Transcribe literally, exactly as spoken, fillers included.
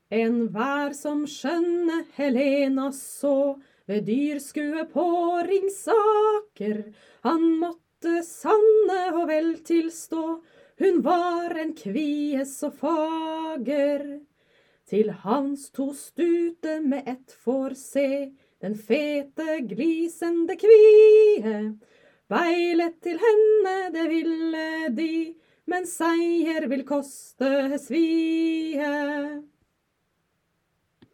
En vær som skjønne Helena så, ved dyrskue på Ringsaker, han måtte sanne og vel tilstå, hun var en kvie så fager. Til hans to stute med ett får se, den fete glisende kvie, beilet til henne det ville de, men seier vil koste svie.